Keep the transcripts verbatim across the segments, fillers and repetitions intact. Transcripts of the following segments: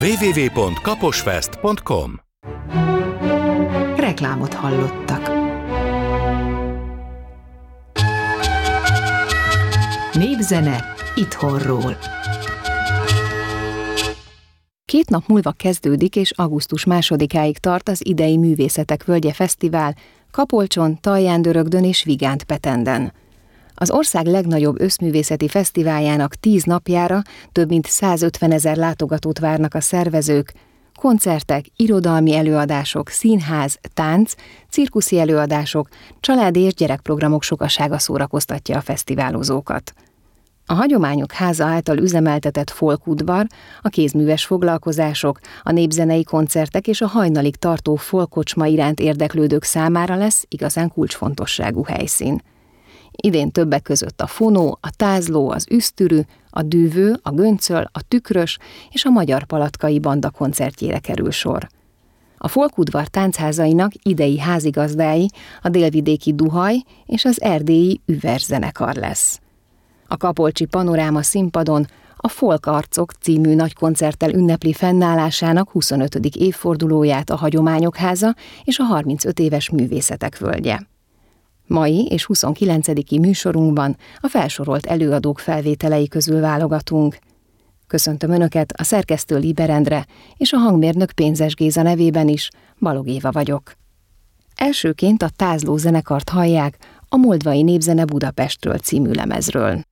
double-u double-u double-u pont kaposfest pont com. Reklámot hallottak. Népzene itthonról. Két nap múlva kezdődik és augusztus másodikáig tart az idei Művészetek Völgye Fesztivál Kapolcson, Talján-Dörögdön és Vigánt-Petenden. Az ország legnagyobb összművészeti fesztiváljának tíz napjára több mint százötvenezer látogatót várnak a szervezők. Koncertek, irodalmi előadások, színház, tánc, cirkuszi előadások, családi és gyerekprogramok sokasága szórakoztatja a fesztiválozókat. A Hagyományok Háza által üzemeltetett folkudvar, a kézműves foglalkozások, a népzenei koncertek és a hajnalig tartó folkkocsma iránt érdeklődők számára lesz igazán kulcsfontosságú helyszín. Idén többek között a fonó, a tázló, az üsztürű, a dűvő, a göncöl, a tükrös és a magyar palatkai banda koncertjére kerül sor. A folkudvar táncházainak idei házigazdái a délvidéki Duhaj és az erdélyi Üver zenekar lesz. A kapolcsi Panoráma színpadon a Folk Arcok című nagykoncerttel ünnepli fennállásának huszonötödik évfordulóját a Hagyományok Háza és a harmincöt éves Művészetek Völgye. Mai és huszonkilencediki műsorunkban a felsorolt előadók felvételei közül válogatunk. Köszöntöm Önöket, a szerkesztő Liber Endre és a hangmérnök Pénzes Géza nevében is, Balog Éva vagyok. Elsőként a Tázló zenekart hallják a Moldvai Népzene Budapestről című lemezről.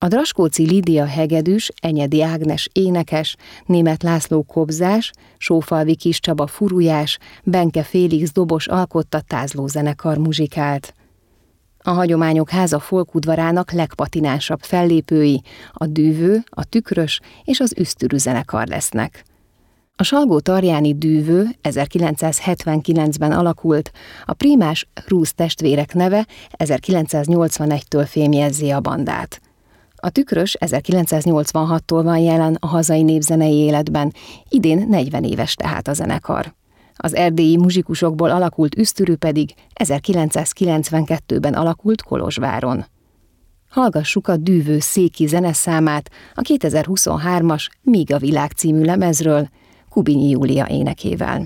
A Draskóczy Lídia hegedűs, Enyedi Ágnes énekes, Németh László kobzás, Sófalvi Kis Csaba furujás, Benke Félix dobos alkotta tázlózenekar muzsikált. A Hagyományok Háza folkudvarának legpatinánsabb fellépői a Dűvő, a Tükrös és az Üsztürű zenekar lesznek. A Salgó-Tarjáni Dűvő ezerkilencszázhetvenkilencben alakult, a prímás Rusz testvérek neve ezerkilencszáznyolcvanegytől fémjezzi a bandát. A Tükrös ezerkilencszáznyolcvanhattól van jelen a hazai népzenei életben, idén negyven éves tehát a zenekar. Az erdélyi muzsikusokból alakult Üsztürű pedig ezerkilencszázkilencvenkettőben alakult Kolozsváron. Hallgassuk a Dűvő széki zeneszámát a kétezer-huszonhármas Míg a világ című lemezről, Kubinyi Júlia énekével.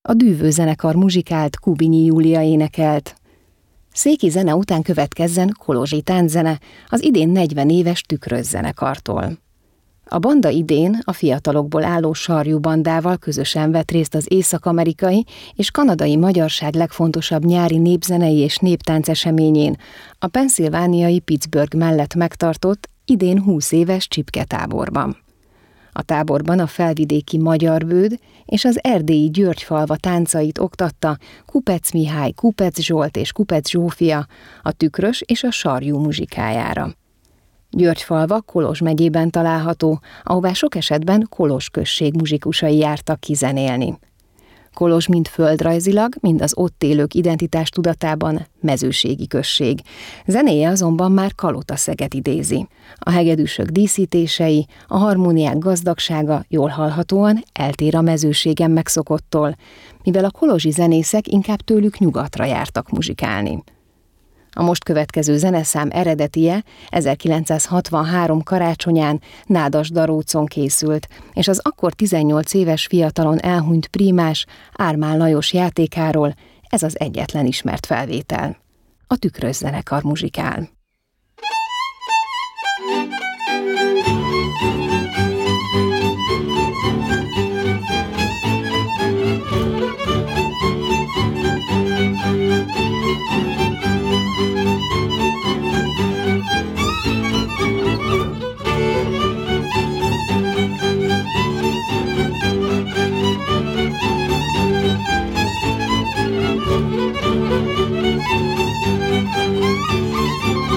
A Dűvő zenekar muzsikált, Kubinyi Júlia énekelt. Széki zene után következzen kolozsi tánczene az idén negyven éves Tükrös zenekartól. A banda idén a fiatalokból álló Sarjú bandával közösen vett részt az észak-amerikai és kanadai magyarság legfontosabb nyári népzenei és néptánc eseményén, a pennsylvániai Pittsburgh mellett megtartott, idén húsz éves csipketáborban. A táborban a felvidéki Magyar Bőd és az erdélyi Györgyfalva táncait oktatta Kupec Mihály, Kupec Zsolt és Kupec Zsófia a Tükrös és a Sarjú muzsikájára. Györgyfalva Kolozs megyében található, ahová sok esetben Kolozs község muzsikusai jártak kizenélni. Kolozs mind földrajzilag, mind az ott élők identitás tudatában mezőségi község. Zenéje azonban már Kalota-Szeget idézi. A hegedűsök díszítései, a harmóniák gazdagsága jól hallhatóan eltér a mezőségen megszokottól, mivel a kolozsi zenészek inkább tőlük nyugatra jártak muzsikálni. A most következő zeneszám eredetie ezerkilencszázhatvanhárom karácsonyán Nádas-Darócon készült, és az akkor tizennyolc éves fiatalon elhunyt prímás Ármán Lajos játékáról ez az egyetlen ismert felvétel. A Tükrös zenekar muzsikál. Thank you.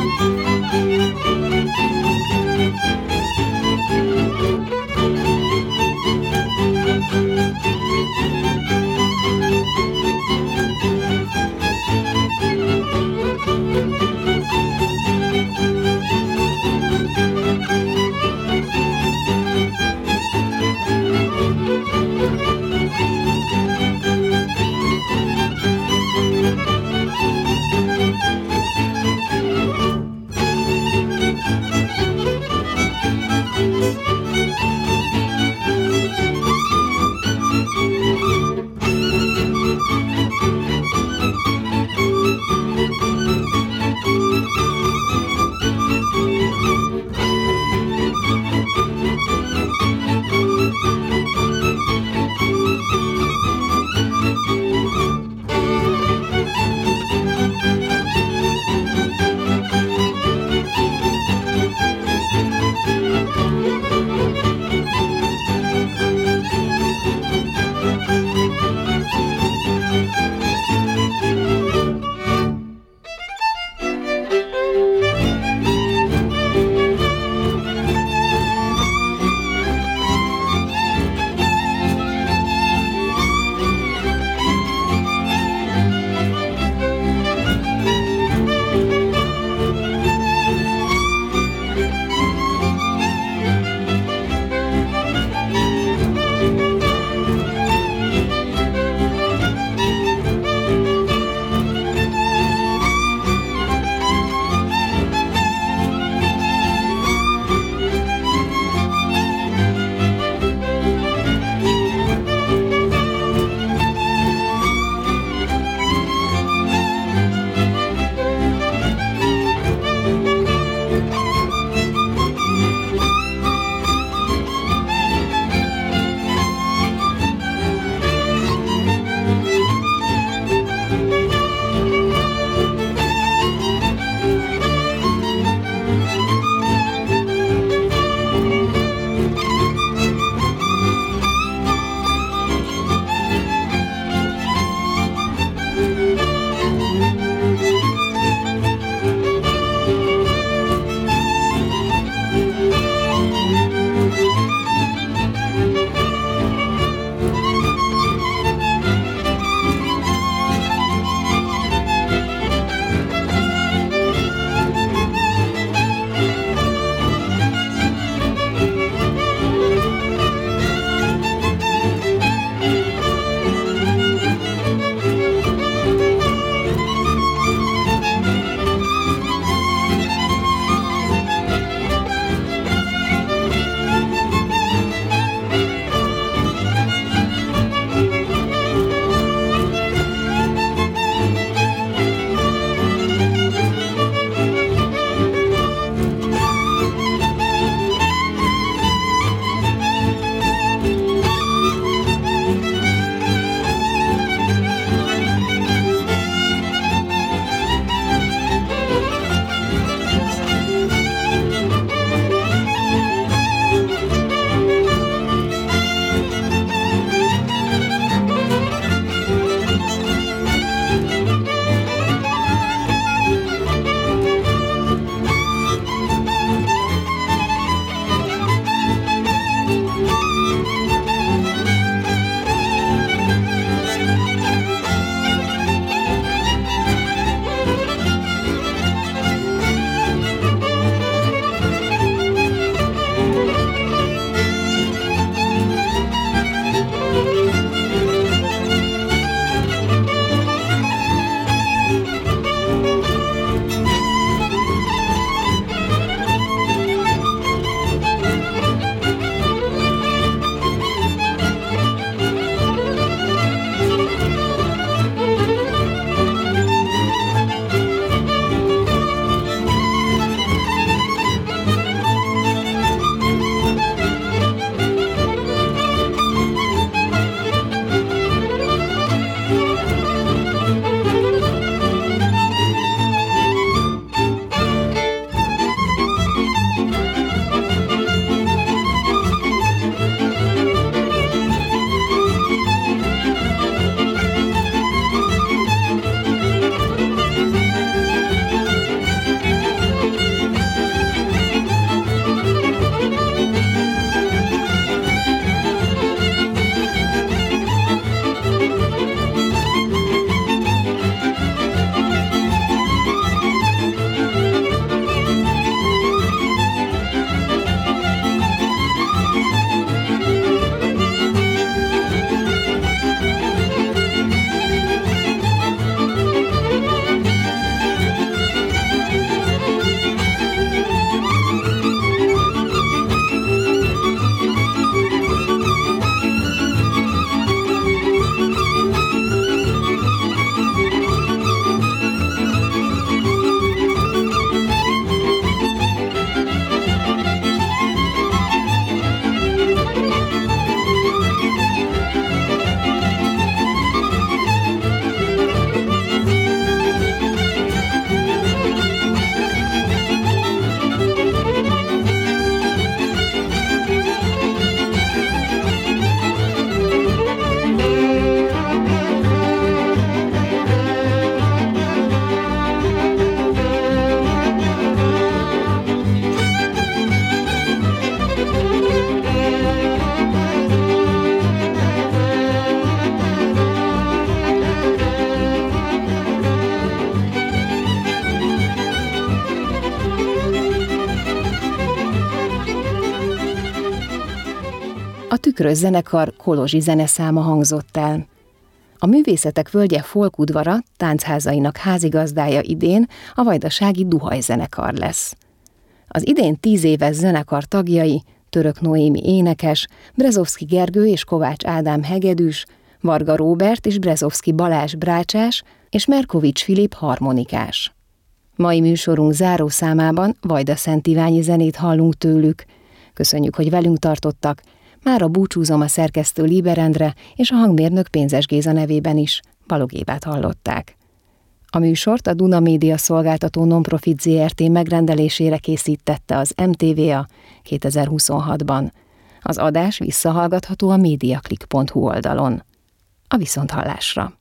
A Tükrös zenekar kolozsi zeneszáma hangzott el. A Művészetek Völgye folkudvara táncházainak házigazdája idén a vajdasági Duhaj zenekar lesz. Az idén tíz éves zenekar tagjai Török Noémi énekes, Brezovszky Gergő és Kovács Ádám hegedűs, Varga Róbert és Brezovszky Balázs brácsás és Merkovics Filip harmonikás. Mai műsorunk zárószámában Vajda-Szent Iványi zenét hallunk tőlük. Köszönjük, hogy velünk tartottak. Mára búcsúzom a szerkesztő Líber Endre és a hangmérnök Pénzes Géza nevében is. Balogh Évát hallották. A műsort a Duna Média Szolgáltató Nonprofit zé er té megrendelésére készítette az em té vé á kétezer-huszonhatban. Az adás visszahallgatható a mediaclick pont hu oldalon. A viszonthallásra!